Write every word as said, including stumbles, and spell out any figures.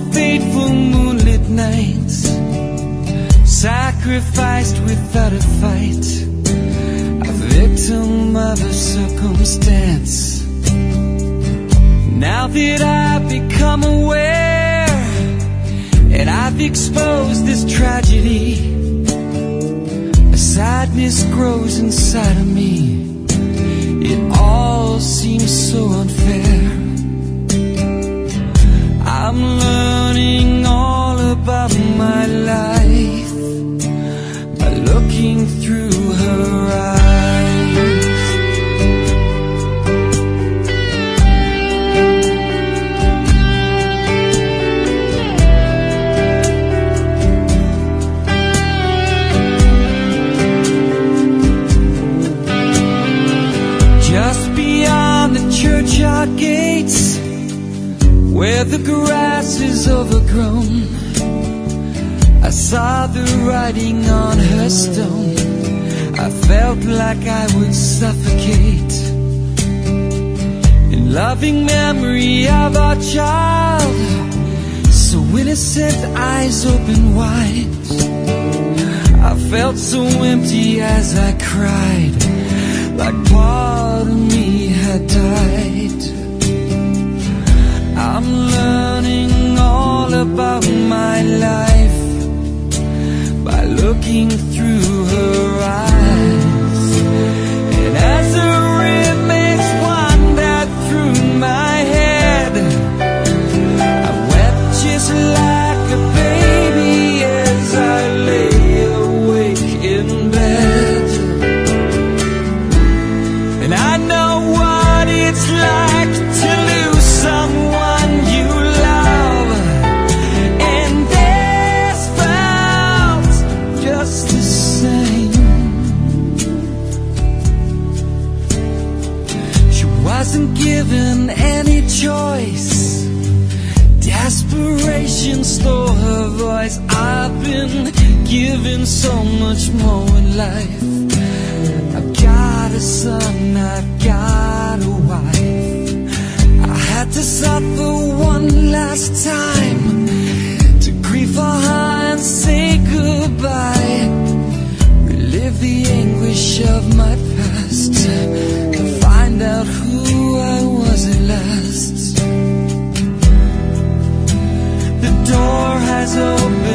fateful moonlit nights, sacrificed without a fight, a victim of a circumstance. Now that I've become aware and I've exposed this tragedy, a sadness grows inside of me. It all seems so unfair. I'm learning all about my life by looking through her eyes. Just beyond the churchyard gates, where the grass is overgrown, I saw the writing on her stone. I felt like I would suffocate in loving memory of our child, so innocent, eyes open wide. I felt so empty as I cried, like part of me had died. I'm learning all about my life by looking through her eyes. And as her image wandered through my head, I wept just like a baby as I lay awake in bed. And I know what it's like to lose someone you love, and this felt just the same. She wasn't given any choice, desperation stole her voice. I've been given so much more in life. I've got a son, I've got a wife. I had to suffer one last time to grieve for her and say goodbye, relive the anguish of my past, to find out who I was at last. The door has opened